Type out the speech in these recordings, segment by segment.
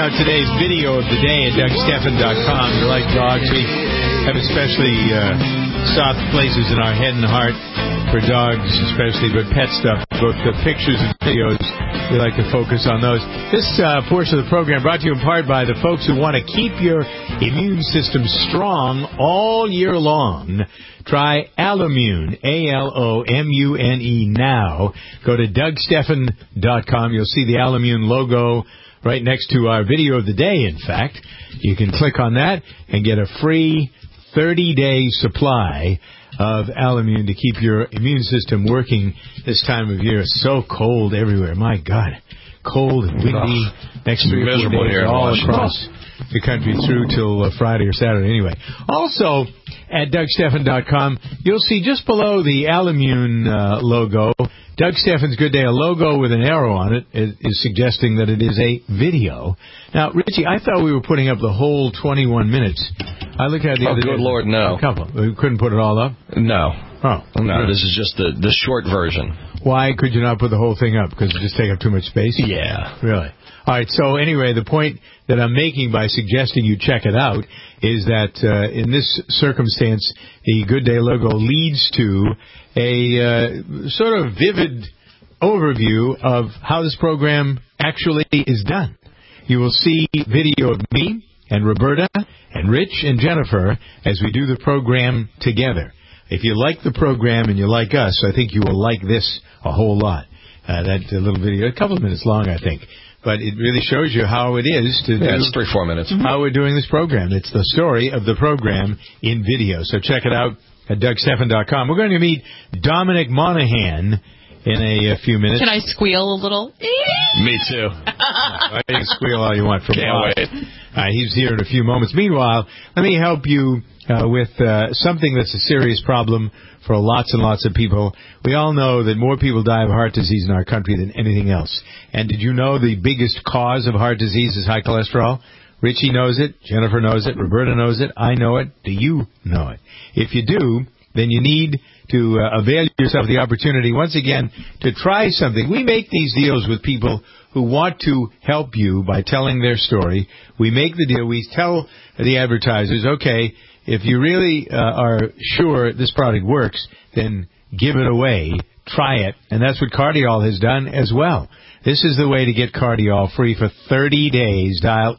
out today's video of the day at DougStephan.com. If you like dogs, we have especially soft places in our head and heart for dogs, especially, but pet stuff, both the pictures and videos. We like to focus on those. This portion of the program brought to you in part by the folks who want to keep your immune system strong all year long. Try Alamune, Alomune now. Go to DougStephan.com. You'll see the Alamune logo right next to our video of the day, in fact. You can click on that and get a free 30-day supply of Alamune to keep your immune system working this time of year. It's so cold everywhere. My God. Cold and windy. Next 3 or 4 days all across the country through till Friday or Saturday anyway. Also, at DougStephan.com, you'll see just below the Alamune logo, Doug Stephan's Good Day, a logo with an arrow on it is suggesting that it is a video. Now, Richie, I thought we were putting up the whole 21 minutes. I looked at the other day. Oh, good Lord, no. A couple. We couldn't put it all up? No. Oh. No, this is just the short version. Why could you not put the whole thing up? Because it just take up too much space? Yeah. Really? All right, so anyway, the point that I'm making by suggesting you check it out is that in this circumstance, the Good Day logo leads to a sort of vivid overview of how this program actually is done. You will see video of me and Roberta and Rich and Jennifer as we do the program together. If you like the program and you like us, I think you will like this a whole lot. That little video, a couple of minutes long, I think. But it really shows you how it is to do... Yeah, it's 3-4 minutes. How we're doing this program. It's the story of the program in video. So check it out at DougStephan.com. We're going to meet Dominic Monaghan in a few minutes. Can I squeal a little? Me too. I can squeal all you want from Can't wait. He's here in a few moments. Meanwhile, let me help you with something that's a serious problem for lots and lots of people. We all know that more people die of heart disease in our country than anything else. And did you know the biggest cause of heart disease is high cholesterol? Richie knows it. Jennifer knows it. Roberta knows it. I know it. Do you know it? If you do, then you need to avail yourself of the opportunity, once again, to try something. We make these deals with people who want to help you by telling their story. We make the deal. We tell the advertisers, okay, if you really are sure this product works, then give it away. Try it. And that's what Cardiol has done as well. This is the way to get Cardiol free for 30 days. Dial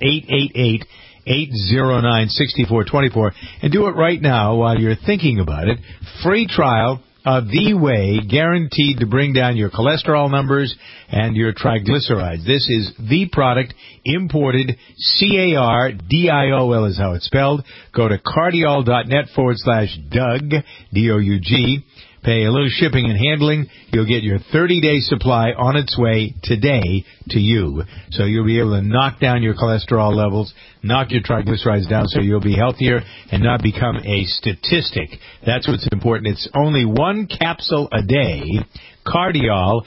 888-809-6424 and do it right now while you're thinking about it. Free trial of The Way, guaranteed to bring down your cholesterol numbers and your triglycerides. This is the product, imported, Cardiol is how it's spelled. Go to cardiol.net/Doug, D-O-U-G. Pay a little shipping and handling. You'll get your 30-day supply on its way today to you. So you'll be able to knock down your cholesterol levels, knock your triglycerides down so you'll be healthier and not become a statistic. That's what's important. It's only one capsule a day. Cardiol,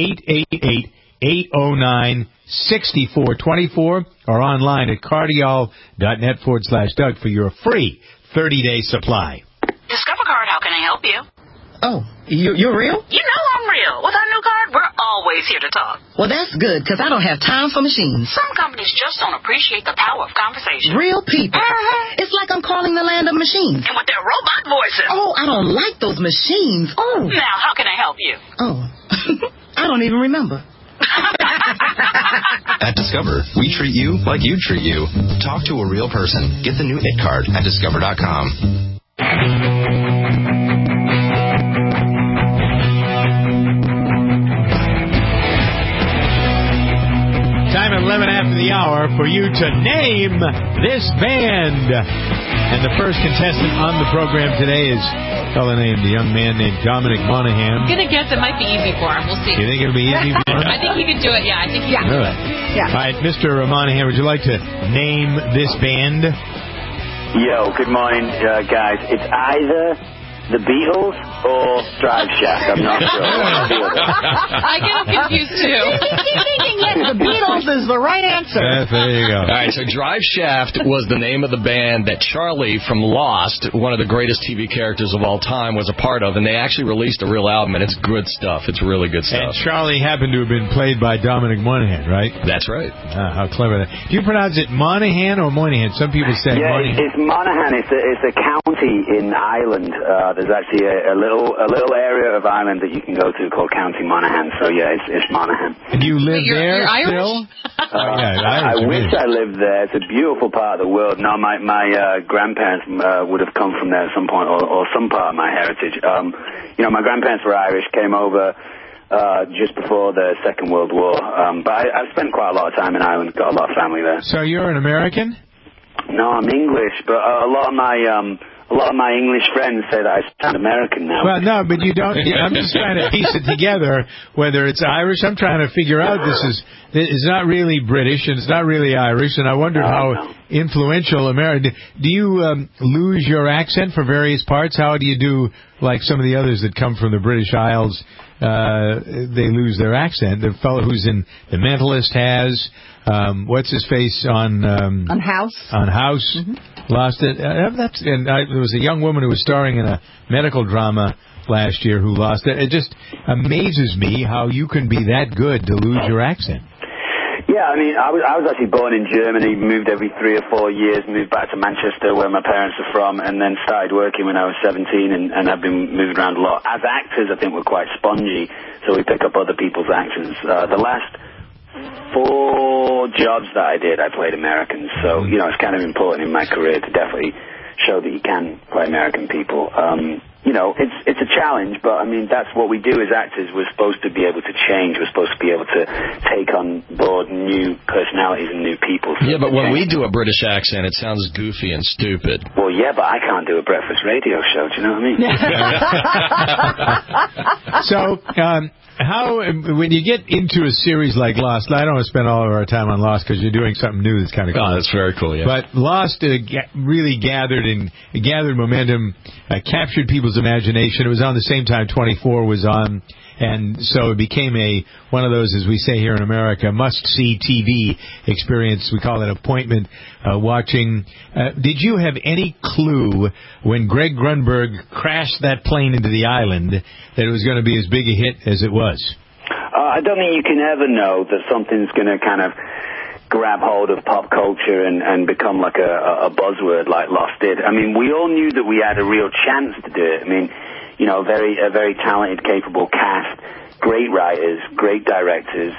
888-809-6424 or online at cardiol.net/Doug for your free 30-day supply. Discover Card, how can I help you? Oh, you're real? You know I'm real. With our new card, we're always here to talk. Well, that's good, because I don't have time for machines. Some companies just don't appreciate the power of conversation. Real people. It's like I'm calling the land of machines. And with their robot voices. Oh, I don't like those machines. Oh. Now, how can I help you? Oh, I don't even remember. At Discover, we treat you like you treat you. Talk to a real person. Get the new IT card at Discover.com. Time at 11 after the hour for you to name this band. And the first contestant on the program today is a fellow named, a young man named Dominic Monaghan. I'm going to guess it might be easy for him. We'll see. You think it'll be easy for him? I think he can do it, yeah. I think he can do it. Yeah. All right, Mr. Monaghan, would you like to name this band? Yo, good morning, guys. It's either The Beatles or Drive Shaft? I'm not sure. I get confused too. The Beatles is the right answer. There you go. All right, so Drive Shaft was the name of the band that Charlie from Lost, one of the greatest TV characters of all time, was a part of, and they actually released a real album, and it's good stuff. It's really good And stuff. Charlie happened to have been played by Dominic Monaghan, right? That's right. How clever that. Do you pronounce it Monaghan or Moynihan? Some people say Moynihan. It's Monaghan. It's a county in Ireland. There's actually a little area of Ireland that you can go to called County Monaghan. So yeah, it's Monaghan. And you live there you're Irish? still? I wish I lived there. It's a beautiful part of the world. No, my grandparents would have come from there at some point, or some part of my heritage. My grandparents were Irish, came over just before the Second World War. But I've spent quite a lot of time in Ireland. Got a lot of family there. So you're an American? No, I'm English, but a lot of my English friends say that I sound American now. Well, no, but you don't. I'm just trying to piece it together. Whether it's Irish, I'm trying to figure out. It's not really British, and it's not really Irish, and I wonder how influential America. Do you lose your accent for various parts? How do you do like some of the others that come from the British Isles? They lose their accent. The fellow who's in The Mentalist has. What's his face on House? On House, lost it. There was a young woman who was starring in a medical drama last year who lost it. It just amazes me how you can be that good to lose your accent. Yeah, I mean, I was actually born in Germany, moved every 3 or 4 years, moved back to Manchester where my parents are from, and then started working when I was 17 and have been moving around a lot. As actors, I think we're quite spongy, so we pick up other people's accents. The last 4 jobs that I did, I played Americans, so, it's kind of important in my career to definitely show that you can play American people. It's a challenge, but I mean, that's what we do as actors. We're supposed to be able to change. We're supposed to be able to take on board new personalities and new people. So yeah, but when we do a British accent, it sounds goofy and stupid. Well, yeah, but I can't do a breakfast radio show. Do you know what I mean? So, how, when you get into a series like Lost, I don't want to spend all of our time on Lost because you're doing something new that's kind of cool. Oh, that's very cool, yeah. But Lost really gathered momentum, captured people's imagination. It was on the same time 24 was on, and so it became one of those, as we say here in America, must-see TV experience. We call it appointment watching. Did you have any clue when Greg Grunberg crashed that plane into the island that it was going to be as big a hit as it was? I don't think you can ever know that something's going to kind of grab hold of pop culture and become like a buzzword like Lost did. I mean, we all knew that we had a real chance to do it. I mean, a very talented, capable cast, great writers, great directors,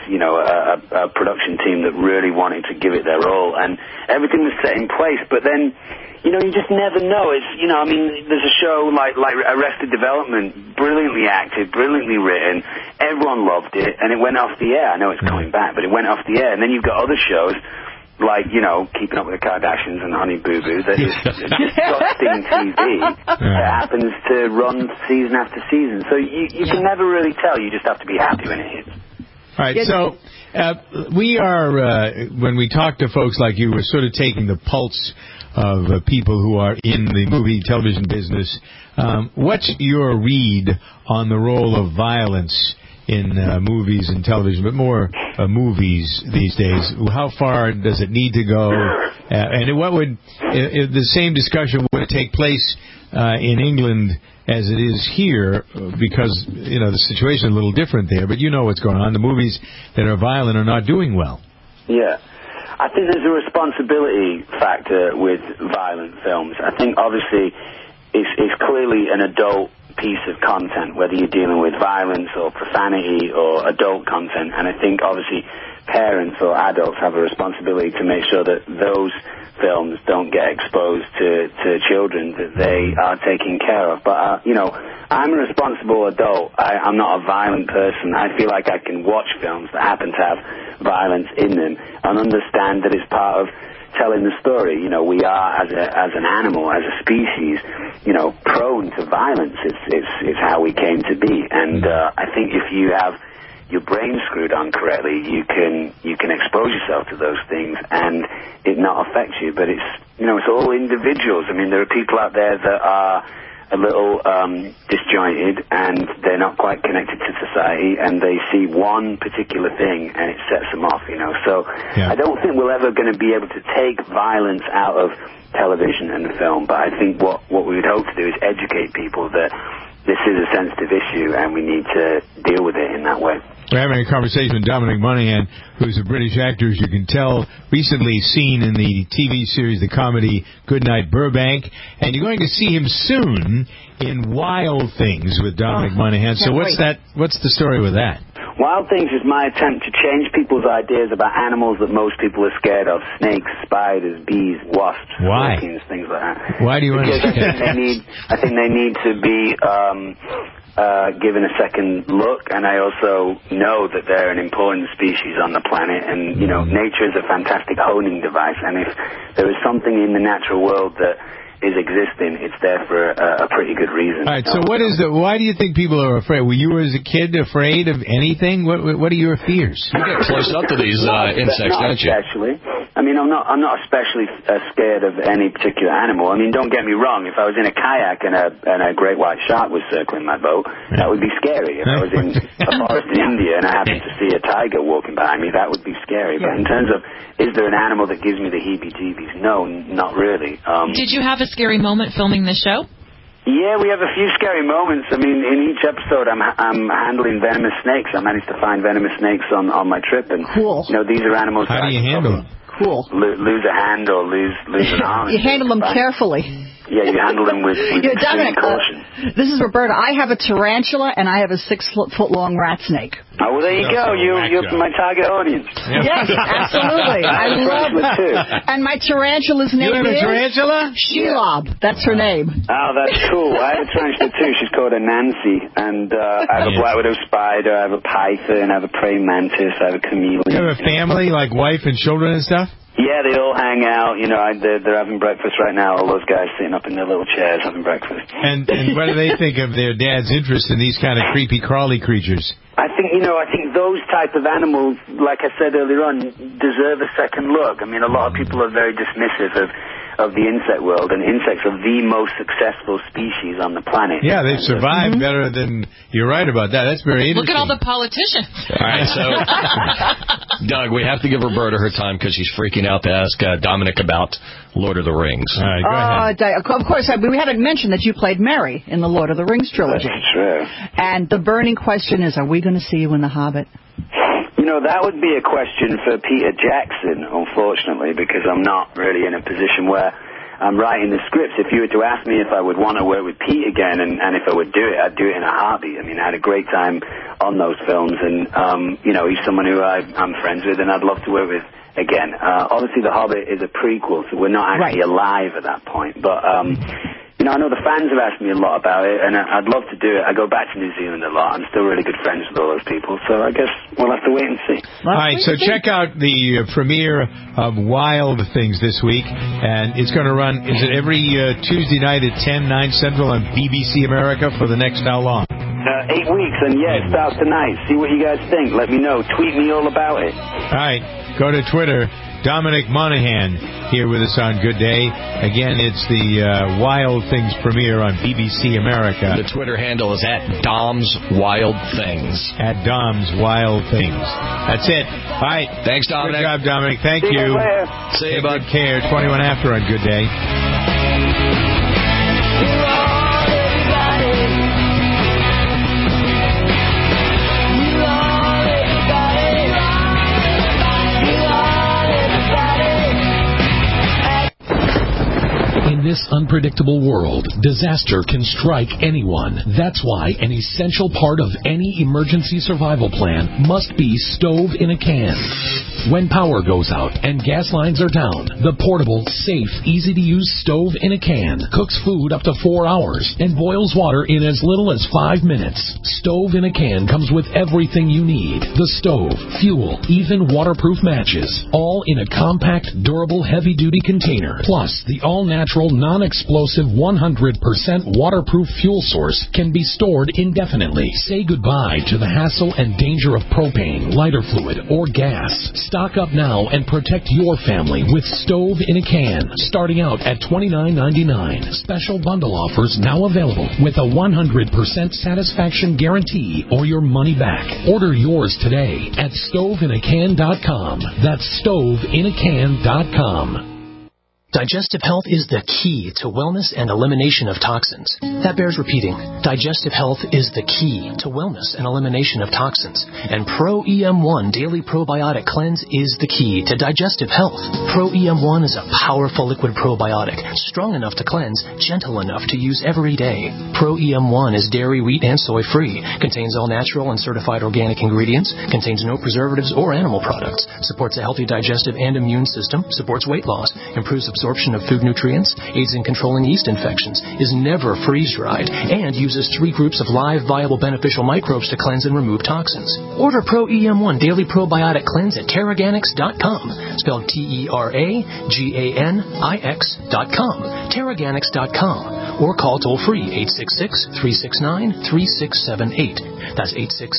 a production team that really wanted to give it their all, and everything was set in place. But then, you just never know. There's a show like Arrested Development, brilliantly acted, brilliantly written. Everyone loved it, and it went off the air. I know it's coming back, but it went off the air. And then you've got other shows like, Keeping Up with the Kardashians and Honey Boo Boo, that is disgusting TV that happens to run season after season. So you can never really tell. You just have to be happy when it hits. All right, so we are, when we talk to folks like you, we're sort of taking the pulse of people who are in the movie, television business. What's your read on the role of violence in movies and television, but more movies these days? How far does it need to go? And what would the same discussion would take place in England as it is here, because the situation is a little different there, but what's going on. The movies that are violent are not doing well. Yeah. I think there's a responsibility factor with violent films. I think obviously it's clearly an adult piece of content, whether you're dealing with violence or profanity or adult content, and I think obviously parents or adults have a responsibility to make sure that those films don't get exposed to children that they are taking care of. But I'm a responsible adult. I'm not a violent person. I feel like I can watch films that happen to have violence in them and understand that it's part of telling the story. We are, as an animal, as a species, prone to violence. It's how we came to be. And I think if you have your brain screwed on correctly, you can expose yourself to those things and it not affect you. But it's all individuals. I mean, there are people out there that are a little disjointed, and they're not quite connected to society, and they see one particular thing, and it sets them off, you know. So I don't think we're ever going to be able to take violence out of television and film, but I think what we would hope to do is educate people that this is a sensitive issue, and we need to deal with it in that way. We're having a conversation with Dominic Monaghan, who's a British actor, as you can tell, recently seen in the TV series, the comedy Goodnight Burbank, and you're going to see him soon in Wild Things with Dominic Monaghan. So what's the story with that? Wild Things is my attempt to change people's ideas about animals that most people are scared of: snakes, spiders, bees, wasps, scorpions, things like that. Why do you understand? I think they need to be given a second look, and I also know that they're an important species on the planet, and, you know, nature is a fantastic honing device, and if there is something in the natural world that is existing, it's there for a pretty good reason. All right, so why do you think people are afraid? Were you as a kid afraid of anything? What are your fears? You get close up to these insects, don't you? Especially. I mean, I'm not especially scared of any particular animal. I mean, don't get me wrong. If I was in a kayak and a great white shark was circling my boat, that would be scary. If I was in a forest in India and I happened to see a tiger walking behind me, that would be scary. But in terms of, is there an animal that gives me the heebie-jeebies? No, not really. Did you have a scary moment filming this show? Yeah, we have a few scary moments. I mean, in each episode, I'm handling venomous snakes. I managed to find venomous snakes on my trip, and cool. You know, these are animals. How do you handle them? Cool. Lose a hand or lose an arm. You handle them carefully. Yeah, you handle them with extreme caution. This is Roberta. I have a tarantula, and I have a 6-foot-long rat snake. Oh, well, there you go. You're my target audience. Yes, absolutely. I love it, too. And my tarantula's name is... You have a tarantula? Shelob. That's her name. Oh, that's cool. I have a tarantula, too. She's called a Nancy. And I have a black widow spider, I have a python, I have a praying mantis, I have a chameleon. You have a family, like wife and children and stuff? Yeah, they all hang out. You know, they're having breakfast right now. All those guys sitting up in their little chairs having breakfast. And what do they think of their dad's interest in these kind of creepy crawly creatures? I think those type of animals, like I said earlier on, deserve a second look. I mean, a lot of people are very dismissive of the insect world, and insects are the most successful species on the planet. Yeah, they've survived better than... You're right about that. That's very interesting. Look at all the politicians. All right, so, Doug, we have to give Roberta her time because she's freaking out to ask Dominic about Lord of the Rings. All right, go ahead. Of course, we haven't mentioned that you played Merry in the Lord of the Rings trilogy. That's true. And the burning question is, are we going to see you in The Hobbit? You know, that would be a question for Peter Jackson, unfortunately, because I'm not really in a position where I'm writing the scripts. If you were to ask me if I would want to work with Pete again and if I would do it, I'd do it in a heartbeat. I mean, I had a great time on those films, and, you know, he's someone who I'm friends with, and I'd love to work with again. Obviously, The Hobbit is a prequel, so we're not actually alive at that point, but... You know, I know the fans have asked me a lot about it, and I'd love to do it. I go back to New Zealand a lot. I'm still really good friends with all those people, so I guess we'll have to wait and see. All right, so check out the premiere of Wild Things this week, and it's going to run, is it every Tuesday night at 10, 9 Central on BBC America for the next how long? 8 weeks, and yeah, it starts tonight. See what you guys think. Let me know. Tweet me all about it. All right, go to Twitter. Dominic Monaghan here with us on Good Day. Again, it's the Wild Things premiere on BBC America. The Twitter handle is @DomsWildThings. @DomsWildThings. That's it. All right. Thanks, Dominic. Good job, Dominic. Thank you. See you, bud. Take care. 21 after on Good Day. In this unpredictable world, disaster can strike anyone. That's why an essential part of any emergency survival plan must be stove in a can. When power goes out and gas lines are down, the portable, safe, easy-to-use stove in a can cooks food up to 4 hours and boils water in as little as 5 minutes. Stove in a can comes with everything you need. The stove, fuel, even waterproof matches, all in a compact, durable, heavy-duty container. Plus, the all-natural, non-explosive, 100% waterproof fuel source can be stored indefinitely. Say goodbye to the hassle and danger of propane, lighter fluid, or gas. Stock up now and protect your family with Stove in a Can, starting out at $29.99. Special bundle offers now available with a 100% satisfaction guarantee or your money back. Order yours today at StoveInACan.com. That's StoveInACan.com. Digestive health is the key to wellness and elimination of toxins. That bears repeating. Digestive health is the key to wellness and elimination of toxins. And Pro EM1 Daily Probiotic Cleanse is the key to digestive health. Pro EM1 is a powerful liquid probiotic, strong enough to cleanse, gentle enough to use every day. Pro EM1 is dairy, wheat, and soy free, contains all natural and certified organic ingredients, contains no preservatives or animal products, supports a healthy digestive and immune system, supports weight loss, improves absorption of food nutrients, aids in controlling yeast infections, is never freeze-dried, and uses 3 groups of live, viable, beneficial microbes to cleanse and remove toxins. Order Pro EM1 Daily Probiotic Cleanse at Terraganix.com, spelled TerraGanix.com, Terraganix.com, or call toll-free 866-369-3678. That's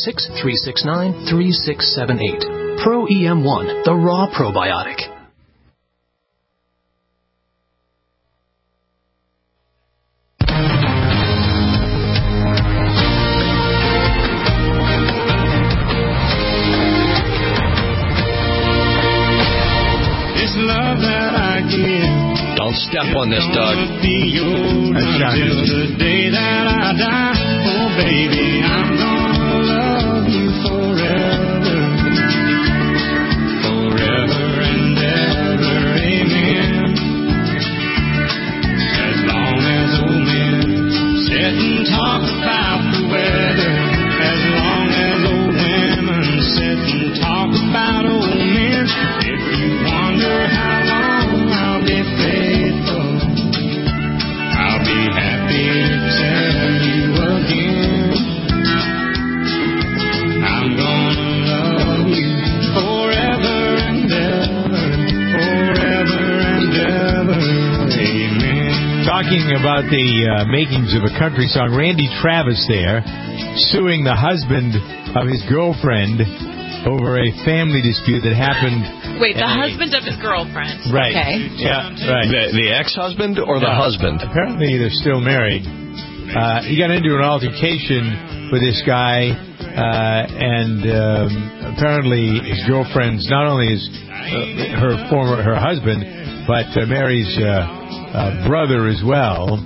866-369-3678. Pro EM1, the raw probiotic. Don't step on this, Doug. The day that I die, oh baby, I'm gonna love you forever, forever and ever, amen. As long as old men sit and talk about the weather, as long as old women sit and talk about old men, if you wonder how long I'll be faithful, I'll be happy to tell you again, I'm gonna love you forever and ever, amen. Talking about the makings of a country song, Randy Travis there suing the husband of his girlfriend over a family dispute that happened. Wait, the husband of his girlfriend. Right. Okay. Yeah, right. The ex-husband or the husband? Apparently they're still married. He got into an altercation with this guy, and apparently his girlfriend's, not only is her husband, but Mary's brother as well.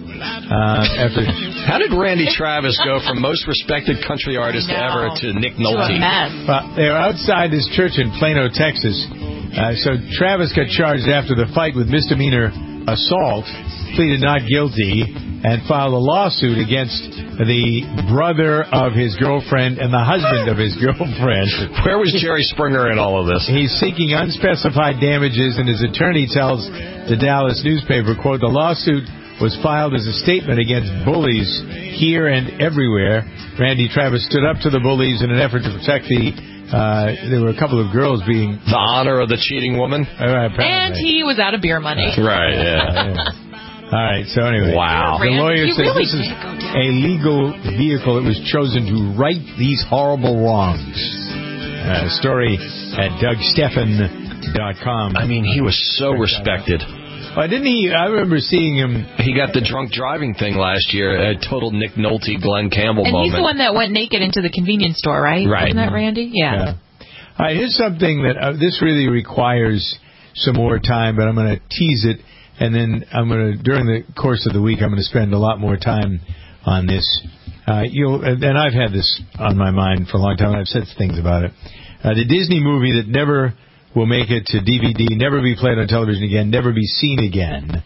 How did Randy Travis go from most respected country artist ever to Nick Nolte? Well, they were outside this church in Plano, Texas. So Travis got charged after the fight with misdemeanor assault, pleaded not guilty, and filed a lawsuit against the brother of his girlfriend and the husband of his girlfriend. Where was Jerry Springer in all of this? He's seeking unspecified damages, and his attorney tells the Dallas newspaper, quote, the lawsuit was filed as a statement against bullies here and everywhere. Randy Travis stood up to the bullies in an effort to protect there were a couple of girls being... The honor of the cheating woman? And he was out of beer money. Right, yeah. All right, so anyway. Wow. The lawyer said this is a legal vehicle that was chosen to right these horrible wrongs. Story at DougStephan.com. I mean, he was so respected. Didn't he? I remember seeing him. He got the drunk driving thing last year. A total Nick Nolte, Glenn Campbell and moment. And he's the one that went naked into the convenience store, right? Right. Isn't that Randy? Yeah. All right, here's something that this really requires some more time, but I'm going to tease it, and then during the course of the week, I'm going to spend a lot more time on this. And I've had this on my mind for a long time, and I've said things about it. The Disney movie that never will make it to DVD, never be played on television again, never be seen again.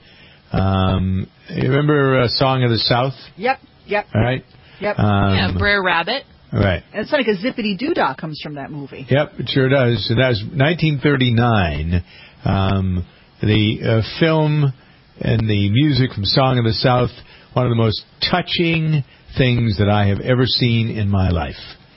You remember Song of the South? Yep. All right? Yep. Brer Rabbit. Right. And it's like a zippity doo-dah comes from that movie. Yep, it sure does. So that was 1939. The film and the music from Song of the South, one of the most touching things that I have ever seen in my life.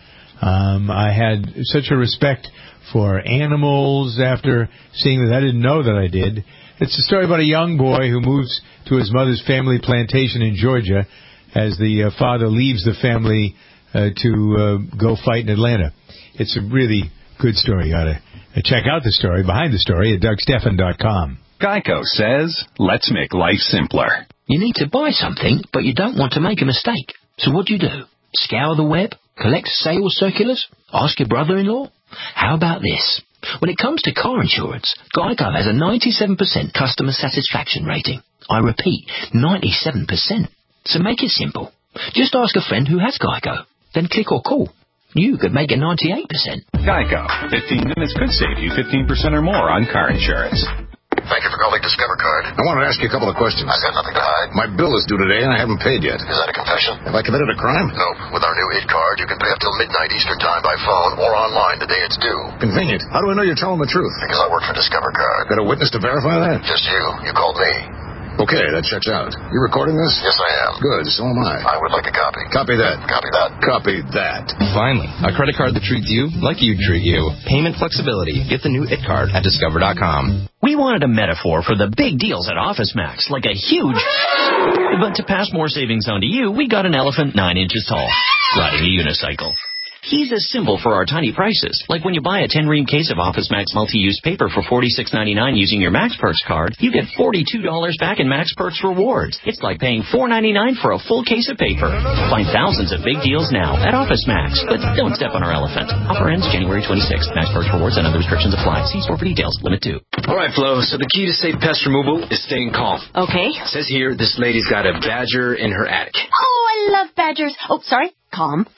I had such a respect for animals after seeing that. I didn't know that I did. It's a story about a young boy who moves to his mother's family plantation in Georgia as the father leaves the family to go fight in Atlanta. It's a really good story. You ought to Check out the story, behind the story, at DougStephan.com. Geico says, let's make life simpler. You need to buy something, but you don't want to make a mistake. So what do? Scour the web? Collect sales circulars? Ask your brother-in-law? How about this? When it comes to car insurance, Geico has a 97% customer satisfaction rating. I repeat, 97%. So make it simple. Just ask a friend who has Geico. Then click or call. You could make it 98%. Geico. 15 minutes could save you 15% or more on car insurance. Thank you for calling Discover Card. I wanted to ask you a couple of questions. I've got nothing to hide. My bill is due today, and I haven't paid yet. Is that a confession? Have I committed a crime? Nope. With our new IT card, you can pay up till midnight Eastern Time by phone or online the day it's due. Convenient. How do I know you're telling the truth? Because I work for Discover Card. Got a witness to verify that? Just you. You called me. Okay, that checks out. You recording this? Yes, I am. Good, so am I. I would like a copy. Copy that. Copy that. Copy that. Finally, a credit card that treats you like you treat you. Payment flexibility. Get the new IT card at Discover.com. We wanted a metaphor for the big deals at OfficeMax, like a huge... But to pass more savings on to you, we got an elephant 9 inches tall, riding a unicycle. He's a symbol for our tiny prices. Like when you buy a 10-ream case of OfficeMax multi-use paper for $46.99 using your MaxPerks card, you get $42 back in MaxPerks rewards. It's like paying $4.99 for a full case of paper. Find thousands of big deals now at OfficeMax. But don't step on our elephant. Offer ends January 26th. MaxPerks rewards and other restrictions apply. See store for details. Limit 2. All right, Flo. So the key to safe pest removal is staying calm. Okay. It says here this lady's got a badger in her attic. Oh, I love badgers. Oh, sorry. Calm.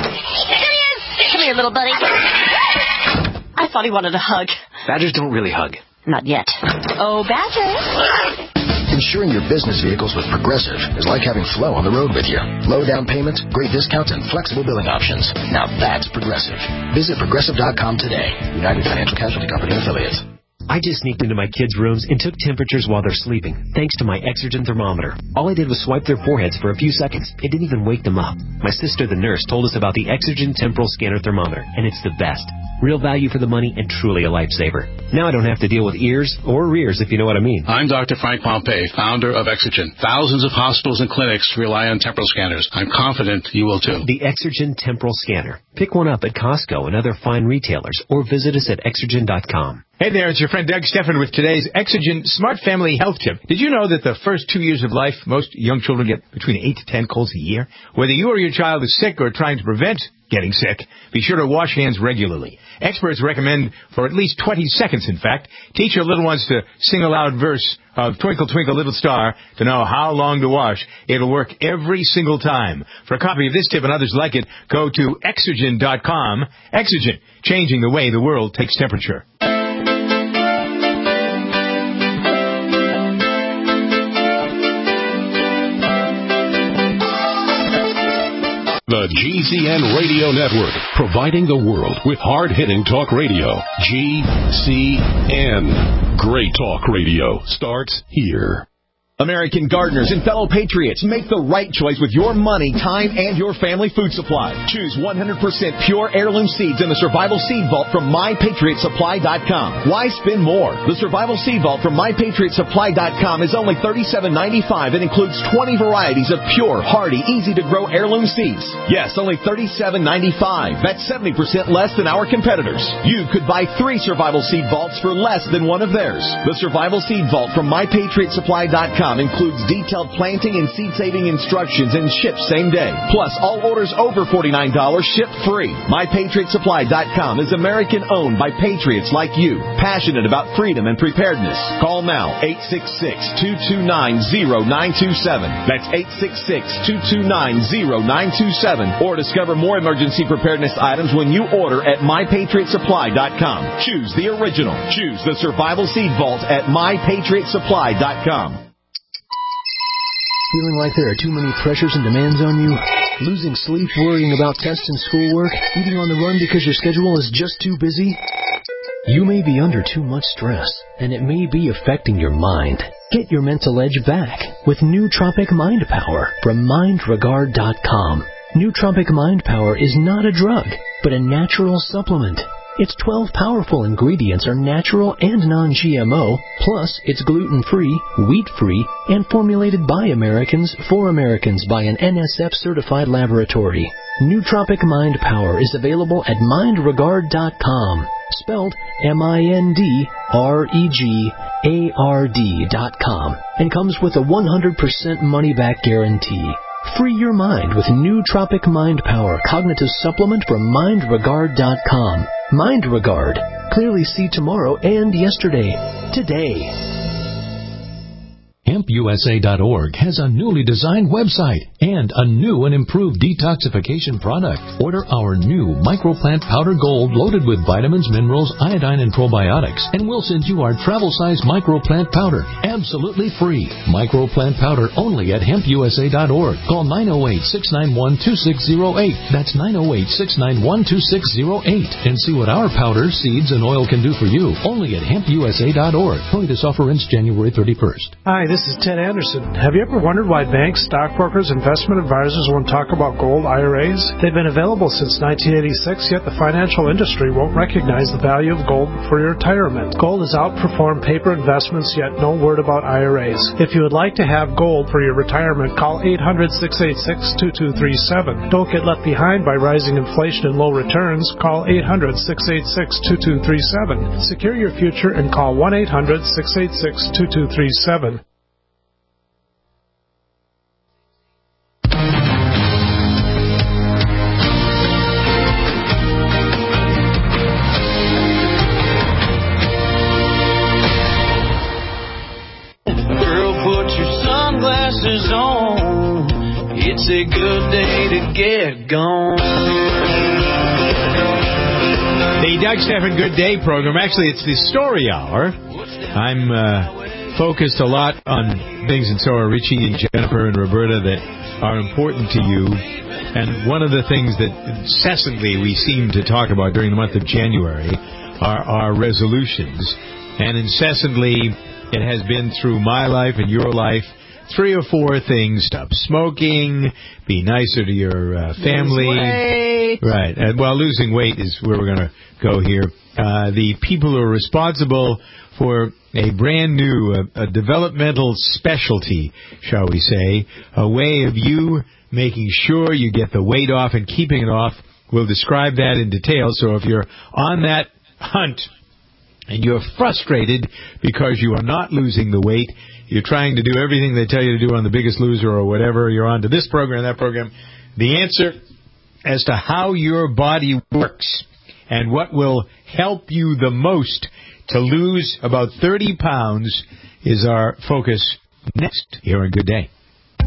Come here, little buddy. I thought he wanted a hug. Badgers don't really hug. Not yet. Oh, Badger. Insuring your business vehicles with Progressive is like having Flo on the road with you. Low down payments, great discounts, and flexible billing options. Now that's Progressive. Visit Progressive.com today. United Financial Casualty Company and Affiliates. I just sneaked into my kids' rooms and took temperatures while they're sleeping, thanks to my Exergen thermometer. All I did was swipe their foreheads for a few seconds. It didn't even wake them up. My sister, the nurse, told us about the Exergen temporal scanner thermometer, and it's the best. Real value for the money and truly a lifesaver. Now I don't have to deal with ears or rears, if you know what I mean. I'm Dr. Frank Pompey, founder of Exergen. Thousands of hospitals and clinics rely on temporal scanners. I'm confident you will too. The Exergen temporal scanner. Pick one up at Costco and other fine retailers, or visit us at Exergen.com. Hey there, it's your friend Doug Stephan with today's Exergen Smart Family Health Tip. Did you know that the first 2 years of life, most young children get between 8 to 10 colds a year? Whether you or your child is sick or trying to prevent getting sick, be sure to wash hands regularly. Experts recommend for at least 20 seconds, in fact, teach your little ones to sing a loud verse of Twinkle, Twinkle, Little Star to know how long to wash. It'll work every single time. For a copy of this tip and others like it, go to Exergen.com. Exergen, changing the way the world takes temperature. The GCN Radio Network, providing the world with hard-hitting talk radio. GCN. Great talk radio starts here. American gardeners and fellow patriots, make the right choice with your money, time, and your family food supply. Choose 100% pure heirloom seeds in the Survival Seed Vault from MyPatriotSupply.com. Why spend more? The Survival Seed Vault from MyPatriotSupply.com is only $37.95 and includes 20 varieties of pure, hardy, easy-to-grow heirloom seeds. Yes, only $37.95. That's 70% less than our competitors. You could buy 3 Survival Seed Vaults for less than one of theirs. The Survival Seed Vault from MyPatriotSupply.com includes detailed planting and seed-saving instructions and ships same day. Plus, all orders over $49 ship free. MyPatriotSupply.com is American-owned by patriots like you, passionate about freedom and preparedness. Call now, 866-229-0927. That's 866-229-0927. Or discover more emergency preparedness items when you order at MyPatriotSupply.com. Choose the original. Choose the Survival Seed Vault at MyPatriotSupply.com. Feeling like there are too many pressures and demands on you? Losing sleep worrying about tests and schoolwork? Eating on the run because your schedule is just too busy? You may be under too much stress, and it may be affecting your mind. Get your mental edge back with Nootropic Mind Power from MindRegard.com. Nootropic Mind Power is not a drug, but a natural supplement. Its 12 powerful ingredients are natural and non-GMO, plus it's gluten-free, wheat-free, and formulated by Americans for Americans by an NSF-certified laboratory. Nootropic Mind Power is available at MindRegard.com. spelled MINDREGARD.com, and comes with a 100% money-back guarantee. Free your mind with new Tropic Mind Power Cognitive Supplement from MindRegard.com. MindRegard. Clearly see tomorrow and yesterday. Today. HempUSA.org has a newly designed website and a new and improved detoxification product. Order our new Microplant Powder Gold loaded with vitamins, minerals, iodine, and probiotics, and we'll send you our travel-size Microplant Powder absolutely free. Microplant Powder only at HempUSA.org. Call 908-691-2608. That's 908-691-2608. And see what our powder, seeds, and oil can do for you only at HempUSA.org. Only this offer ends January 31st. Hi, this is Ted Anderson. Have you ever wondered why banks, stockbrokers, investment advisors won't talk about gold IRAs? They've been available since 1986, yet the financial industry won't recognize the value of gold for your retirement. Gold has outperformed paper investments, yet no word about IRAs. If you would like to have gold for your retirement, call 800-686-2237. Don't get left behind by rising inflation and low returns. Call 800-686-2237. Secure your future and call 1-800-686-2237. On. It's a good day to get gone. The Doug Stephan Good Day program. Actually, it's the story hour. I'm focused a lot on things, and so are Richie and Jennifer and Roberta, that are important to you. And one of the things that incessantly we seem to talk about during the month of January are our resolutions. And incessantly, it has been through my life and your life, 3 or 4 things: stop smoking, be nicer to your family. Lose weight. Right. Well, losing weight is where we're going to go here. The people who are responsible for a brand new, a developmental specialty, shall we say, a way of you making sure you get the weight off and keeping it off. We'll describe that in detail. So if you're on that hunt and you're frustrated because you are not losing the weight, you're trying to do everything they tell you to do on The Biggest Loser or whatever, you're on to this program, that program, the answer as to how your body works and what will help you the most to lose about 30 pounds is our focus next here on Good Day.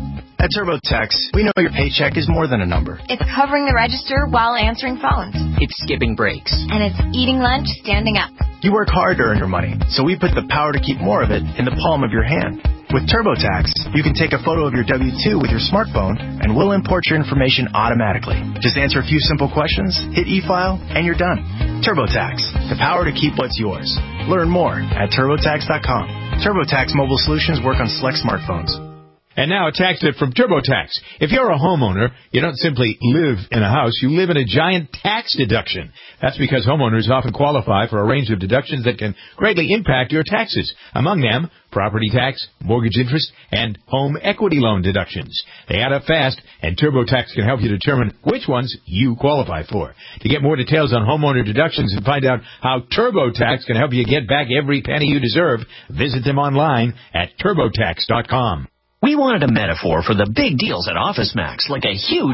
At TurboTax, we know your paycheck is more than a number. It's covering the register while answering phones. It's skipping breaks. And it's eating lunch standing up. You work hard to earn your money, so we put the power to keep more of it in the palm of your hand. With TurboTax, you can take a photo of your W-2 with your smartphone, and we'll import your information automatically. Just answer a few simple questions, hit e-file, and you're done. TurboTax, the power to keep what's yours. Learn more at TurboTax.com. TurboTax mobile solutions work on select smartphones. And now a tax tip from TurboTax. If you're a homeowner, you don't simply live in a house, you live in a giant tax deduction. That's because homeowners often qualify for a range of deductions that can greatly impact your taxes. Among them, property tax, mortgage interest, and home equity loan deductions. They add up fast, and TurboTax can help you determine which ones you qualify for. To get more details on homeowner deductions and find out how TurboTax can help you get back every penny you deserve, visit them online at TurboTax.com. We wanted a metaphor for the big deals at OfficeMax, like a huge...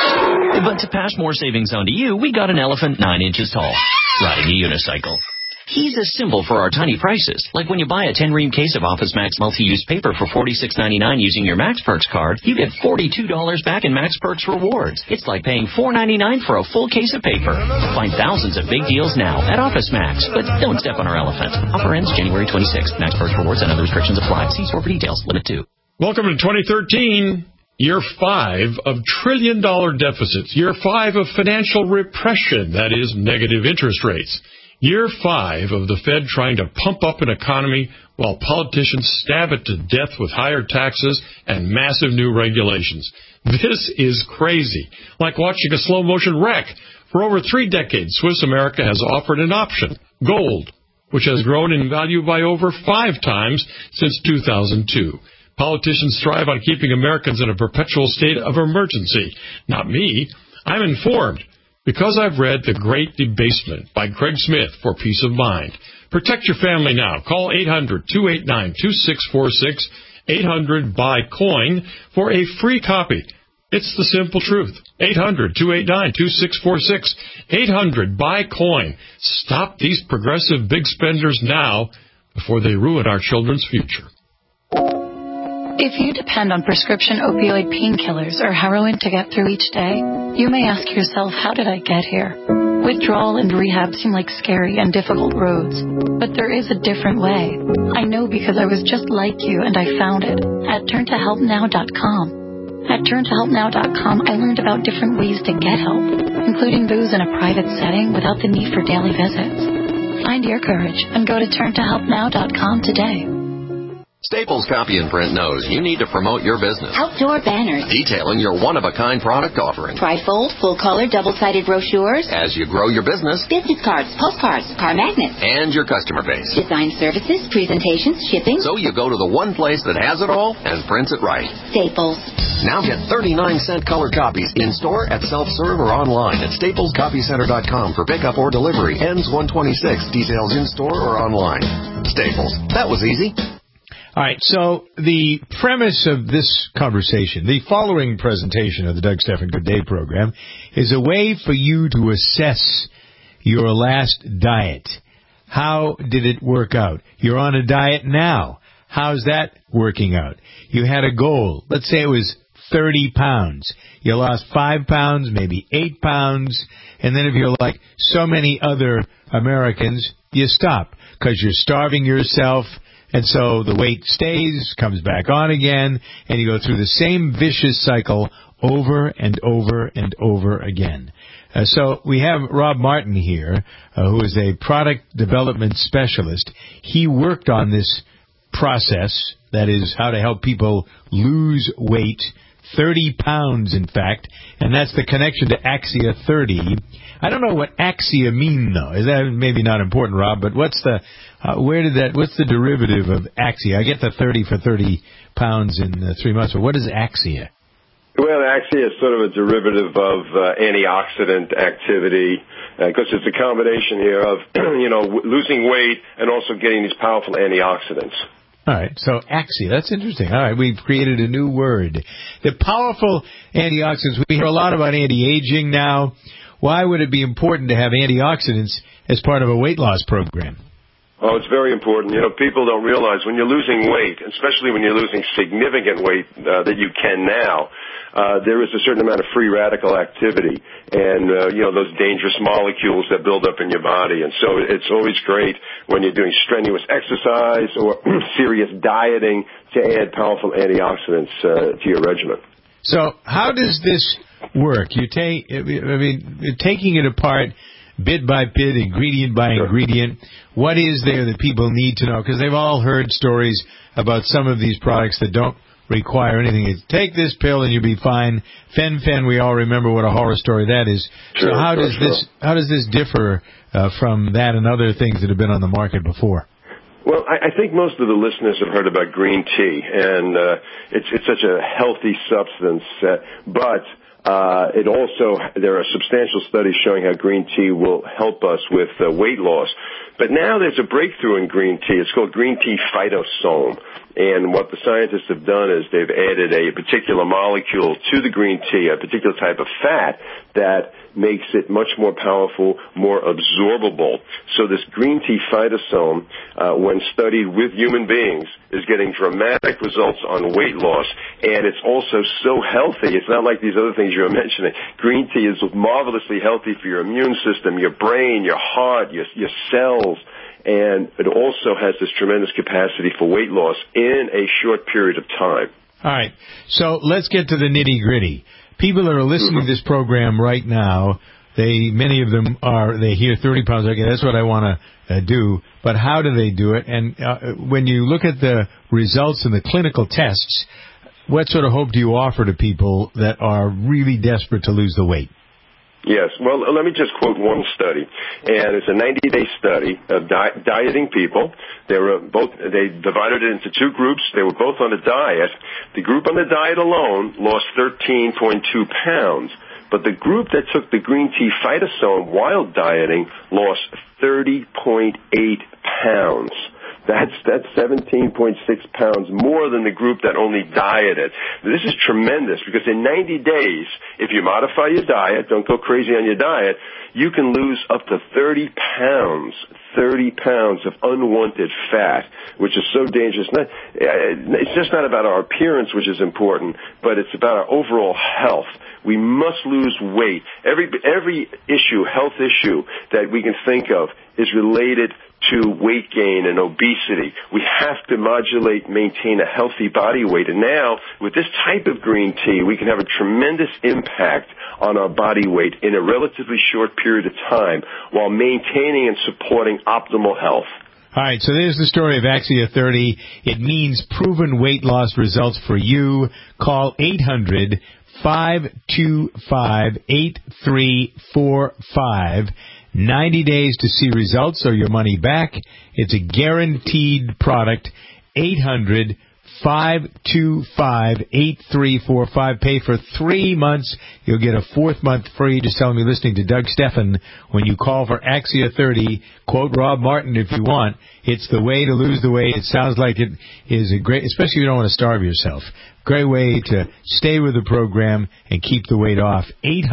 But to pass more savings on to you, we got an elephant 9 inches tall, riding a unicycle. He's a symbol for our tiny prices. Like when you buy a 10-ream case of OfficeMax multi-use paper for $46.99 using your MaxPerks card, you get $42 back in MaxPerks rewards. It's like paying $4.99 for a full case of paper. Find thousands of big deals now at OfficeMax, but don't step on our elephant. Offer ends January 26th. MaxPerks rewards and other restrictions apply. See store for details. Limit 2. Welcome to 2013, year 5 of trillion-dollar deficits, year 5 of financial repression, that is, negative interest rates, year 5 of the Fed trying to pump up an economy while politicians stab it to death with higher taxes and massive new regulations. This is crazy, like watching a slow-motion wreck. For over 3 decades, Swiss America has offered an option, gold, which has grown in value by over 5 times since 2002. Politicians thrive on keeping Americans in a perpetual state of emergency. Not me. I'm informed. Because I've read The Great Debasement by Craig Smith for peace of mind. Protect your family now. Call 800-289-2646, 800-BUY-COIN for a free copy. It's the simple truth. 800-289-2646, 800-BUY-COIN. Stop these progressive big spenders now before they ruin our children's future. If you depend on prescription opioid painkillers or heroin to get through each day, you may ask yourself, how did I get here? Withdrawal and rehab seem like scary and difficult roads, but there is a different way. I know because I was just like you and I found it at turntohelpnow.com. At turntohelpnow.com, I learned about different ways to get help, including those in a private setting without the need for daily visits. Find your courage and go to turntohelpnow.com today. Staples Copy and Print knows you need to promote your business. Outdoor banners. Detailing your one-of-a-kind product offering. Trifold, full-color, double-sided brochures. As you grow your business. Business cards, postcards, car magnets. And your customer base. Design services, presentations, shipping. So you go to the one place that has it all and prints it right. Staples. Now get 39-cent color copies in-store, at self-serve, or online at staplescopycenter.com for pickup or delivery. Ends 126. Details in-store or online. Staples. That was easy. All right, so the premise of this conversation, the following presentation of the Doug Stephan Good Day program, is a way for you to assess your last diet. How did it work out? You're on a diet now. How's that working out? You had a goal. Let's say it was 30 pounds. You lost 5 pounds, maybe 8 pounds, and then if you're like so many other Americans, you stop because you're starving yourself. And so the weight stays, comes back on again, and you go through the same vicious cycle over and over and over again. So we have Rob Martin here, who is a product development specialist. He worked on this process, that is how to help people lose weight, 30 pounds in fact, and that's the connection to Axia 30. I don't know what Axia mean though. Is that maybe not important, Rob, but what's the what's the derivative of Axia? I get the 30 for 30 pounds in 3 months, but what is Axia? Well, Axia is sort of a derivative of antioxidant activity because it's a combination here of, losing weight and also getting these powerful antioxidants. All right, so Axia, that's interesting. All right, we've created a new word. The powerful antioxidants, we hear a lot about anti-aging now. Why would it be important to have antioxidants as part of a weight loss program? Oh, it's very important. People don't realize when you're losing weight, especially when you're losing significant weight that you can now, there is a certain amount of free radical activity and, those dangerous molecules that build up in your body. And so it's always great when you're doing strenuous exercise or serious dieting to add powerful antioxidants to your regimen. So how does this work? Taking it apart bit by bit, ingredient by ingredient, what is there that people need to know? Because they've all heard stories about some of these products that don't require anything. It's take this pill and you'll be fine. Fen-Phen, we all remember what a horror story that is. So how does this differ from that and other things that have been on the market before? Well, I think most of the listeners have heard about green tea, and it's such a healthy substance, but there are substantial studies showing how green tea will help us with weight loss. But now there's a breakthrough in green tea. It's called green tea phytosome. And what the scientists have done is they've added a particular molecule to the green tea, a particular type of fat that makes it much more powerful, more absorbable. So this green tea phytosome, when studied with human beings, is getting dramatic results on weight loss. And it's also so healthy. It's not like these other things you were mentioning. Green tea is marvelously healthy for your immune system, your brain, your heart, your cells. And it also has this tremendous capacity for weight loss in a short period of time. All right. So let's get to the nitty-gritty. People that are listening to this program right now, many of them they hear 30 pounds. Okay, that's what I want to do. But how do they do it? And when you look at the results in the clinical tests, what sort of hope do you offer to people that are really desperate to lose the weight? Yes. Well, let me just quote one study. And it's a 90-day study of dieting people. They divided it into two groups. They were both on a diet. The group on the diet alone lost 13.2 pounds. But the group that took the green tea phytosome while dieting lost 30.8 pounds. That's 17.6 pounds more than the group that only dieted. This is tremendous because in 90 days, if you modify your diet, don't go crazy on your diet, you can lose up to 30 pounds of unwanted fat, which is so dangerous. It's just not about our appearance, which is important, but it's about our overall health. We must lose weight. Every issue, health issue that we can think of is related to weight gain and obesity. We have to modulate, maintain a healthy body weight. And now, with this type of green tea, we can have a tremendous impact on our body weight in a relatively short period of time while maintaining and supporting optimal health. All right, so there's the story of Axia 30. It means proven weight loss results for you. Call 800-525-8345. 90 days to see results or your money back. It's a guaranteed product. 800-525-8345. Pay for 3 months. You'll get a 4th month free. Just tell them you're listening to Doug Steffen when you call for Axia 30. Quote Rob Martin if you want. It's the way to lose the weight. It sounds like it is a great, especially if you don't want to starve yourself. Great way to stay with the program and keep the weight off.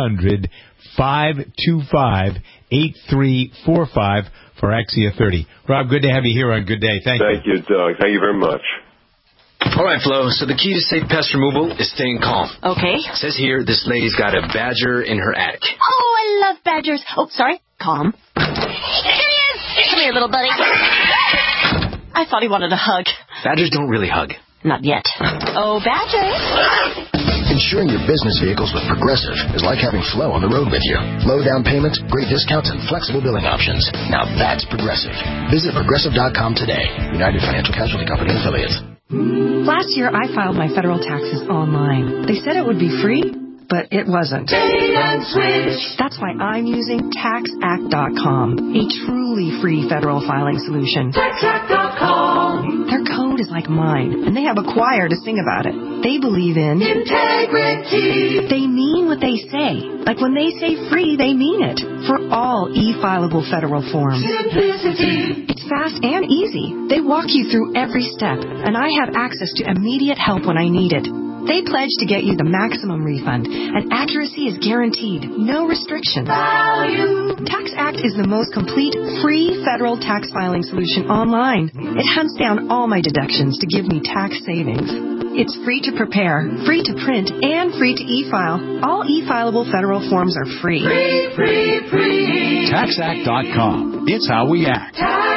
800-525-8345 for Axia 30. Rob, good to have you here on Good Day. Thank you, Doug. Thank you very much. All right, Flo, so the key to safe pest removal is staying calm. Okay. It says here this lady's got a badger in her attic. Oh, I love badgers. Oh, sorry. Calm. Here he is. Come here, little buddy. I thought he wanted a hug. Badgers don't really hug. Not yet. Oh, badger. Insuring your business vehicles with Progressive is like having Flo on the road with you. Low down payments, great discounts, and flexible billing options. Now that's Progressive. Visit Progressive.com today. United Financial Casualty Company and Affiliates. Last year, I filed my federal taxes online. They said it would be free, but it wasn't. That's why I'm using TaxAct.com, a truly free federal filing solution. TaxAct.com. Their code is like mine, and they have a choir to sing about it. They believe in integrity. They mean what they say. Like when they say free, they mean it. For all e-filable federal forms. Simplicity. It's fast and easy. They walk you through every step, and I have access to immediate help when I need it. They pledge to get you the maximum refund, and accuracy is guaranteed. No restrictions. Value. TaxAct is the most complete, free federal tax filing solution online. It hunts down all my deductions to give me tax savings. It's free to prepare, free to print, and free to e-file. All e-filable federal forms are free. Free. TaxAct.com. It's how we act.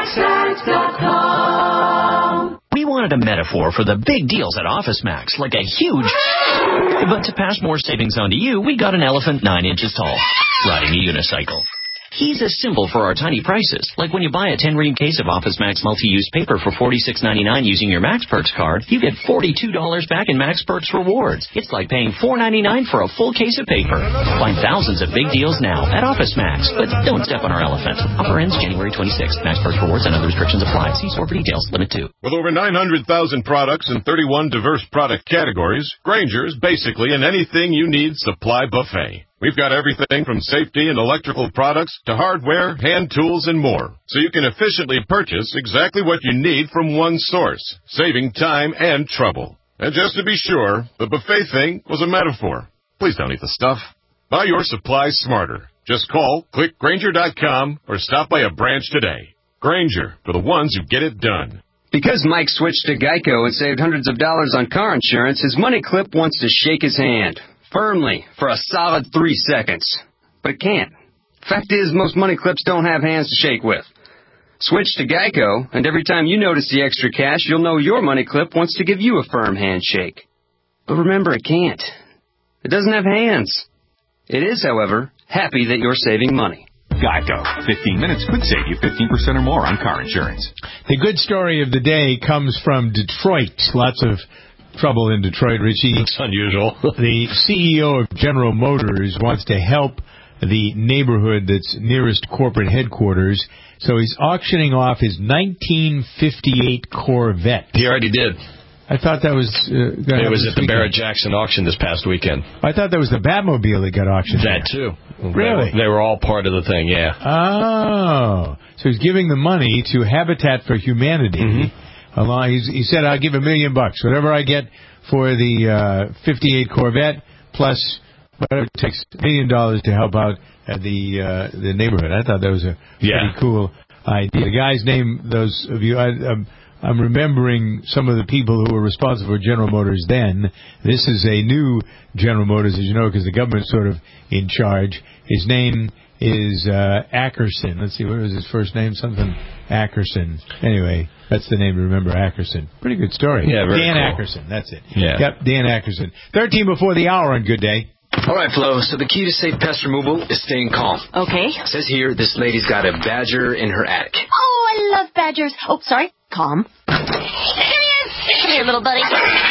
TaxAct.com. We wanted a metaphor for the big deals at OfficeMax, like a huge... But to pass more savings on to you, we got an elephant 9 inches tall, riding a unicycle. He's a symbol for our tiny prices, like when you buy a 10-ream case of OfficeMax multi-use paper for $46.99 using your Max Perks card, you get $42 back in Max Perks rewards. It's like paying $4.99 for a full case of paper. Find thousands of big deals now at OfficeMax, but don't step on our elephant. Offer ends January 26th. Max Perks rewards and other restrictions apply. See store for details. Limit 2. With over 900,000 products in 31 diverse product categories, Grainger's basically an anything you need supply buffet. We've got everything from safety and electrical products to hardware, hand tools, and more, so you can efficiently purchase exactly what you need from one source, saving time and trouble. And just to be sure, the buffet thing was a metaphor. Please don't eat the stuff. Buy your supplies smarter. Just call, click Grainger.com, or stop by a branch today. Grainger, for the ones who get it done. Because Mike switched to Geico and saved hundreds of dollars on car insurance, his money clip wants to shake his hand. Firmly, for a solid 3 seconds. But it can't. Fact is, most money clips don't have hands to shake with. Switch to Geico, and every time you notice the extra cash, you'll know your money clip wants to give you a firm handshake. But remember, it can't. It doesn't have hands. It is, however, happy that you're saving money. Geico. 15 minutes could save you 15% or more on car insurance. The good story of the day comes from Detroit. Lots of trouble in Detroit, Richie. It's unusual. The CEO of General Motors wants to help the neighborhood that's nearest corporate headquarters, so he's auctioning off his 1958 Corvette. He already did. I thought that was... it was at the Barrett-Jackson auction this past weekend. I thought that was the Batmobile that got auctioned. That, too. Really? They were all part of the thing, yeah. Oh. So he's giving the money to Habitat for Humanity. He said, I'll give $1 million. Whatever I get for the 58 Corvette, plus whatever it takes, $1 million to help out at the neighborhood. I thought that was a pretty cool idea. The guy's name, those of you... I'm remembering some of the people who were responsible for General Motors then. This is a new General Motors, as you know, because the government's sort of in charge. His name is Ackerson. Let's see, what was his first name? Something Ackerson. Anyway, that's the name to remember, Ackerson. Pretty good story. Yeah, very Dan cool. Ackerson, that's it. Yeah. Yep, Dan Ackerson. 13 before the hour on Good Day. All right, Flo, so the key to safe pest removal is staying calm. Okay. It says here this lady's got a badger in her attic. Oh, I love badgers. Oh, sorry. Calm. Here he is. Come here, little buddy.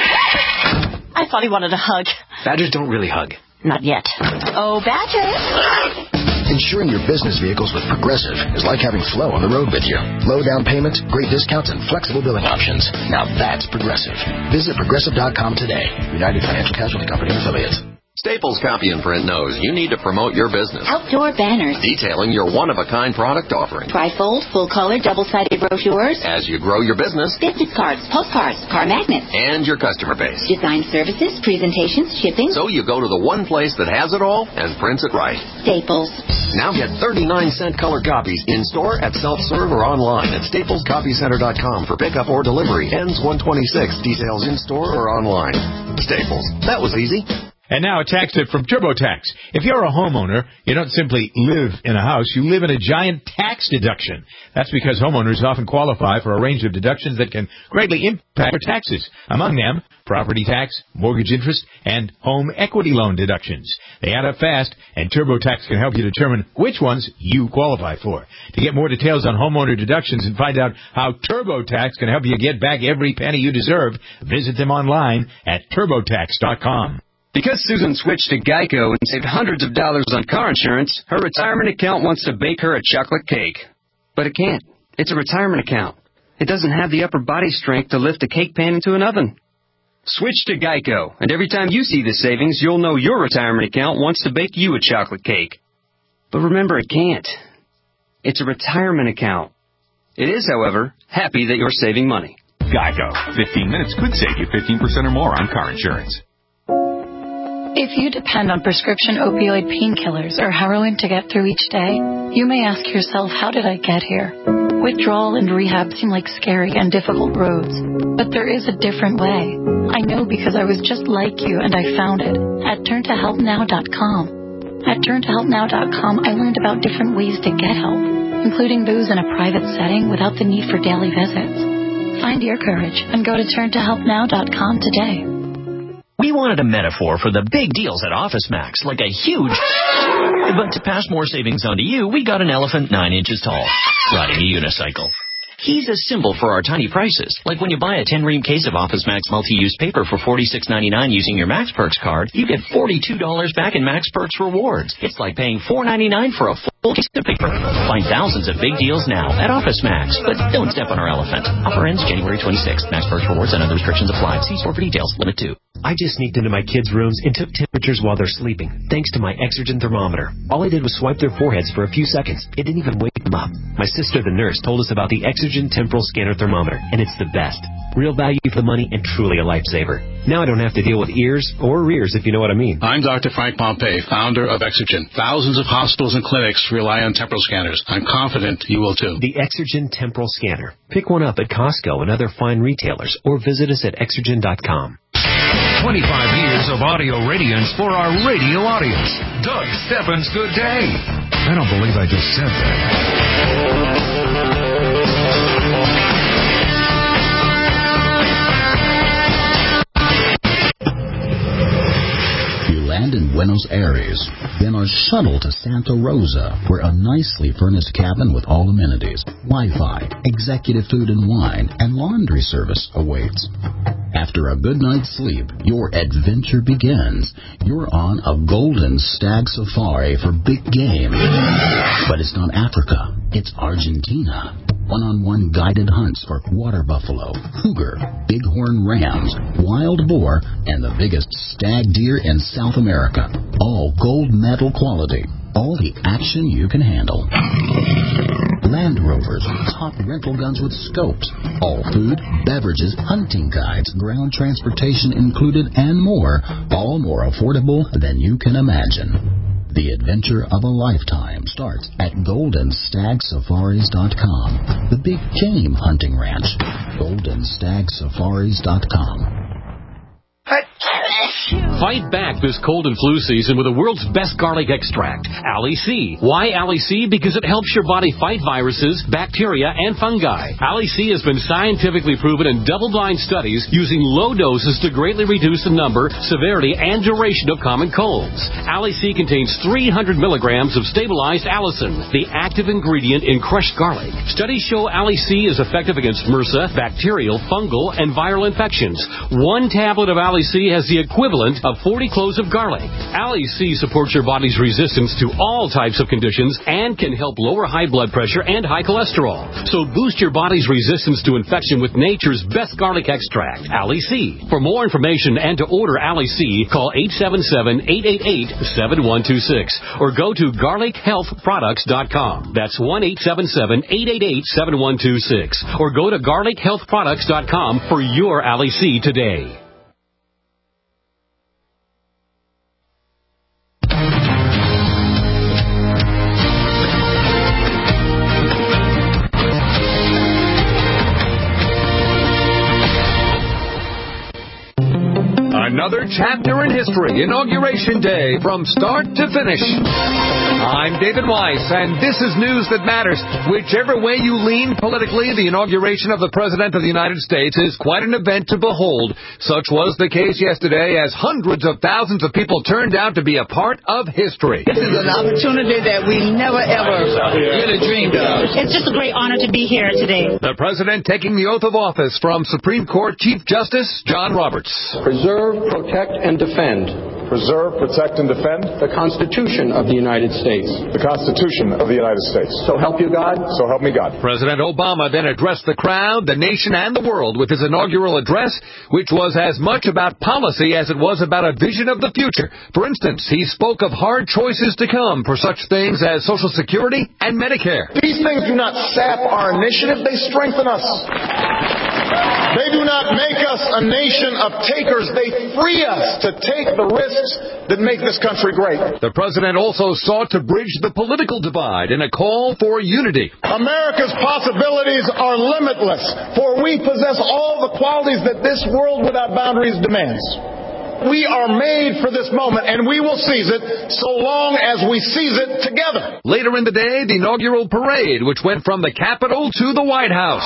I thought he wanted a hug. Badgers don't really hug. Not yet. Oh, badger. Insuring your business vehicles with Progressive is like having Flo on the road with you. Low down payment, great discounts, and flexible billing options. Now that's Progressive. Visit Progressive.com today. United Financial Casualty Company and Affiliates. Staples Copy and Print knows you need to promote your business. Outdoor banners. Detailing your one-of-a-kind product offering. Trifold, full-color, double-sided brochures. As you grow your business. Business cards, postcards, car magnets. And your customer base. Design services, presentations, shipping. So you go to the one place that has it all and prints it right. Staples. Now get 39-cent color copies in-store, at self-serve, or online at staplescopycenter.com for pickup or delivery. Ends 1/26. Details in-store or online. Staples. That was easy. And now a tax tip from TurboTax. If you're a homeowner, you don't simply live in a house, you live in a giant tax deduction. That's because homeowners often qualify for a range of deductions that can greatly impact their taxes. Among them, property tax, mortgage interest, and home equity loan deductions. They add up fast, and TurboTax can help you determine which ones you qualify for. To get more details on homeowner deductions and find out how TurboTax can help you get back every penny you deserve, visit them online at TurboTax.com. Because Susan switched to Geico and saved hundreds of dollars on car insurance, her retirement account wants to bake her a chocolate cake. But it can't. It's a retirement account. It doesn't have the upper body strength to lift a cake pan into an oven. Switch to Geico, and every time you see the savings, you'll know your retirement account wants to bake you a chocolate cake. But remember, it can't. It's a retirement account. It is, however, happy that you're saving money. Geico. 15 minutes could save you 15% or more on car insurance. If you depend on prescription opioid painkillers or heroin to get through each day, you may ask yourself, how did I get here? Withdrawal and rehab seem like scary and difficult roads, but there is a different way. I know because I was just like you and I found it at turntohelpnow.com. At turntohelpnow.com, I learned about different ways to get help, including those in a private setting without the need for daily visits. Find your courage and go to turntohelpnow.com today. We wanted a metaphor for the big deals at OfficeMax, like a huge... But to pass more savings on to you, we got an elephant 9 inches tall, riding a unicycle. He's a symbol for our tiny prices, like when you buy a 10-ream case of OfficeMax multi-use paper for $46.99 using your MaxPerks card, you get $42 back in MaxPerks rewards. It's like paying $4.99 for a full case of paper. Find thousands of big deals now at OfficeMax, but don't step on our elephant. Offer ends January 26th. MaxPerks rewards and other restrictions apply. See store for details. Limit 2. I just sneaked into my kids' rooms and took temperatures while they're sleeping, thanks to my Exergen thermometer. All I did was swipe their foreheads for a few seconds. It didn't even wake them up. My sister, the nurse, told us about the Exergen temporal scanner thermometer, and it's the best. Real value for the money and truly a lifesaver. Now I don't have to deal with ears or rears, if you know what I mean. I'm Dr. Frank Pompey, founder of Exergen. Thousands of hospitals and clinics rely on temporal scanners. I'm confident you will too. The Exergen temporal scanner. Pick one up at Costco and other fine retailers, or visit us at Exergen.com. 25 years of audio radiance for our radio audience. Doug Steffens, good day. I don't believe I just said that. Land in Buenos Aires, then are shuttled to Santa Rosa, where a nicely furnished cabin with all amenities, Wi-Fi, executive food and wine, and laundry service awaits. After a good night's sleep, your adventure begins. You're on a golden stag safari for big game. But it's not Africa, it's Argentina. one-on-one guided hunts for water buffalo, cougar, bighorn rams, wild boar, and the biggest stag deer in South America. All gold medal quality. All the action you can handle. Land Rovers, top rental guns with scopes. All food, beverages, hunting guides, ground transportation included, and more. All more affordable than you can imagine. The adventure of a lifetime starts at GoldenStagSafaris.com. The big game hunting ranch. GoldenStagSafaris.com. Fight back this cold and flu season with the world's best garlic extract, Ali C. Why Ali C? Because it helps your body fight viruses, bacteria, and fungi. Ali C has been scientifically proven in double-blind studies using low doses to greatly reduce the number, severity, and duration of common colds. Ali C contains 300 milligrams of stabilized allicin, the active ingredient in crushed garlic. Studies show Ali C is effective against MRSA, bacterial, fungal, and viral infections. One tablet of Ali C has the equivalent of 40 cloves of garlic. Ali C supports your body's resistance to all types of conditions and can help lower high blood pressure and high cholesterol. So boost your body's resistance to infection with nature's best garlic extract, Ali C. For more information and to order Ali C, call 877-888-7126 or go to garlichealthproducts.com. That's 1-877-888-7126 or go to garlichealthproducts.com for your Ali C today. Another chapter in history, Inauguration Day, from start to finish. I'm David Weiss, and this is news that matters. Whichever way you lean politically, the inauguration of the President of the United States is quite an event to behold. Such was the case yesterday as hundreds of thousands of people turned out to be a part of history. This is an opportunity that we never, ever really dreamed of. It's just a great honor to be here today. The President taking the oath of office from Supreme Court Chief Justice John Roberts. Preserve, protect, and defend. Preserve, protect, and defend. The Constitution of the United States. The Constitution of the United States. So help you God. So help me God. President Obama then addressed the crowd, the nation, and the world with his inaugural address, which was as much about policy as it was about a vision of the future. For instance, he spoke of hard choices to come for such things as Social Security and Medicare. These things do not sap our initiative, they strengthen us. They do not make us a nation of takers. They free us to take the risks that make this country great. The president also sought to bridge the political divide in a call for unity. America's possibilities are limitless, for we possess all the qualities that this world without boundaries demands. We are made for this moment, and we will seize it so long as we seize it together. Later in the day, the inaugural parade, which went from the Capitol to the White House.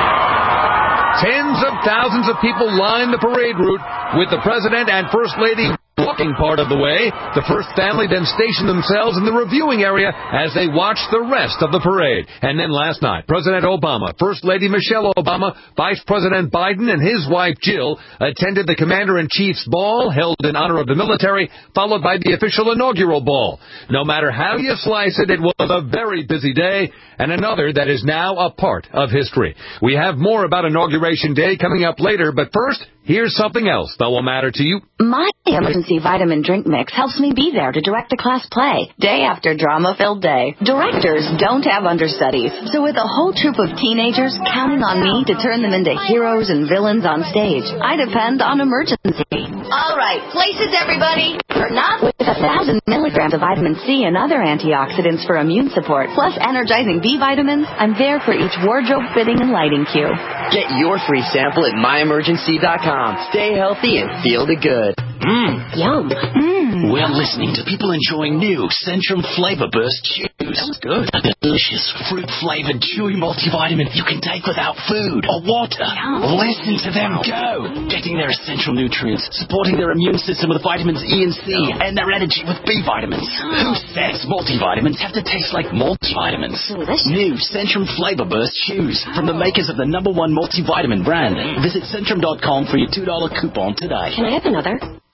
Tens of thousands of people lined the parade route, with the President and First Lady walking part of the way. The first family then stationed themselves in the reviewing area as they watched the rest of the parade. And then last night, President Obama, First Lady Michelle Obama, Vice President Biden, and his wife Jill attended the Commander-in-Chief's ball held in honor of the military, followed by the official inaugural ball. No matter how you slice it, it was a very busy day, and another that is now a part of history. We have more about Inauguration Day coming up later, but first, here's something else that will matter to you. My emergency vitamin drink mix helps me be there to direct a class play, day after drama-filled day. Directors don't have understudies, so with a whole troop of teenagers counting on me to turn them into heroes and villains on stage, I depend on emergency. All right, places, everybody. Or not. With 1,000 milligrams of vitamin C and other antioxidants for immune support, plus energizing B vitamins, I'm there for each wardrobe fitting and lighting cue. Get your free sample at myemergency.com. Stay healthy and feel the good. Yum. We're listening to people enjoying new Centrum Flavor Burst Chews. Sounds good. A delicious fruit-flavored chewy multivitamin you can take without food or water. Listen to them go. Getting their essential nutrients, supporting their immune system with vitamins E and C, and their energy with B vitamins. Who says multivitamins have to taste like multivitamins? New Centrum Flavor Burst Chews from the makers of the #1 multivitamin brand. Visit Centrum.com for your $2 coupon today. Can I have another?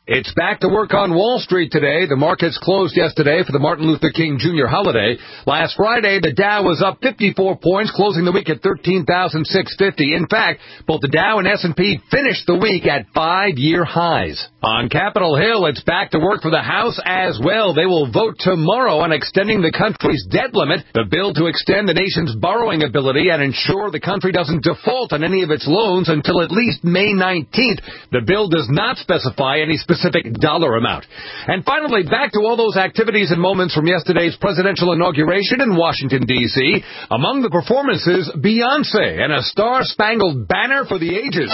It's back to work on Wall Street today. The markets closed yesterday for the Martin Luther King Jr. holiday. Last Friday, the Dow was up 54 points, closing the week at 13,650. In fact, both the Dow and S&P finished the week at 5-year highs. On Capitol Hill, it's back to work for the House as well. They will vote tomorrow on extending the country's debt limit, the bill to extend the nation's borrowing ability and ensure the country doesn't default on any of its loans until at least May 19th. The bill does not specify any specific dollar amount. And finally, back to all those activities and moments from yesterday's presidential inauguration in Washington, D.C. Among the performances, Beyonce and a Star-Spangled Banner for the Ages.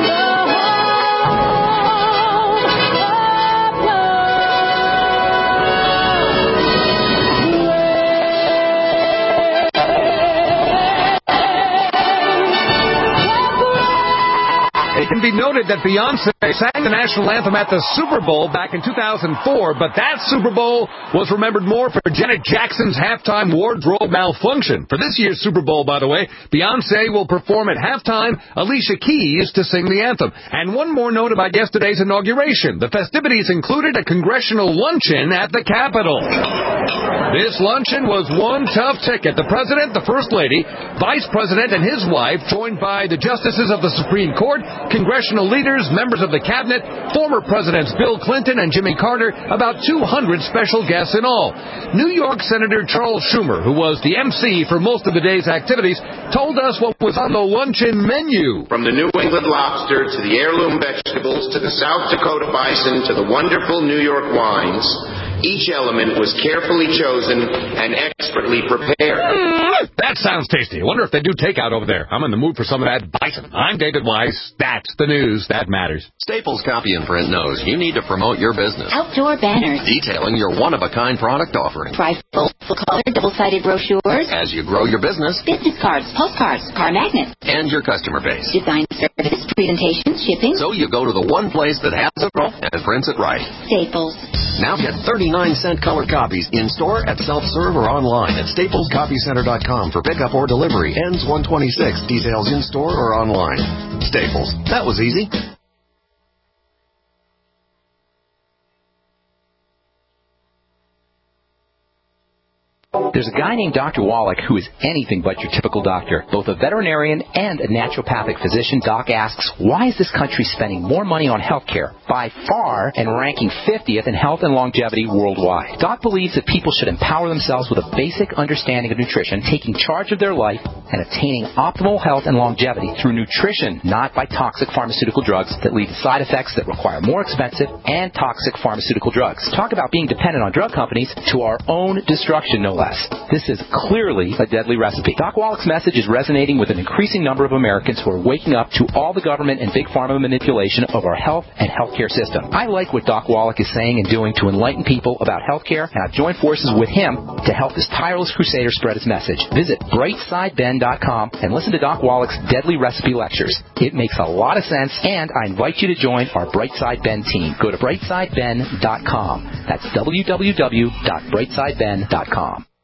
It can be noted that Beyonce sang the national anthem at the Super Bowl back in 2004, but that Super Bowl was remembered more for Janet Jackson's halftime wardrobe malfunction. For this year's Super Bowl, by the way, Beyonce will perform at halftime Alicia Keys to sing the anthem. And one more note about yesterday's inauguration. The festivities included a congressional luncheon at the Capitol. This luncheon was one tough ticket. The President, the First Lady, Vice President, and his wife, joined by the Justices of the Supreme Court, congressional leaders, members of the cabinet, former Presidents Bill Clinton and Jimmy Carter, about 200 special guests in all. New York Senator Charles Schumer, who was the MC for most of the day's activities, told us what was on the luncheon menu. From the New England lobster to the heirloom vegetables to the South Dakota bison to the wonderful New York wines, each element was carefully chosen and expertly prepared. That sounds tasty. I wonder if they do takeout over there. I'm in the mood for some of that bison. I'm David Weiss. That's the news that matters. Staples Copy and Print knows you need to promote your business. Outdoor banners. Detailing your one-of-a-kind product offering. Trifle, full-color, double-sided brochures. As you grow your business. Business cards, postcards, car magnets. And your customer base. Design services, presentations, shipping. So you go to the one place that has it all and prints it right. Staples. Now get 39-cent color copies in-store, at self-serve, or online at staplescopycenter.com for pickup or delivery. Ends 1/26. Details in-store or online. Staples. That was easy. There's a guy named Dr. Wallach who is anything but your typical doctor. Both a veterinarian and a naturopathic physician, Doc asks, why is this country spending more money on health care by far and ranking 50th in health and longevity worldwide? Doc believes that people should empower themselves with a basic understanding of nutrition, taking charge of their life, and attaining optimal health and longevity through nutrition, not by toxic pharmaceutical drugs that lead to side effects that require more expensive and toxic pharmaceutical drugs. Talk about being dependent on drug companies to our own destruction, no less. This is clearly a deadly recipe. Doc Wallach's message is resonating with an increasing number of Americans who are waking up to all the government and big pharma manipulation of our health and healthcare system. I like what Doc Wallach is saying and doing to enlighten people about healthcare, and I've joined forces with him to help this tireless crusader spread his message. Visit brightsideben.com and listen to Doc Wallach's deadly recipe lectures. It makes a lot of sense, and I invite you to join our Brightside Ben team. Go to brightsideben.com. That's www.brightsideben.com.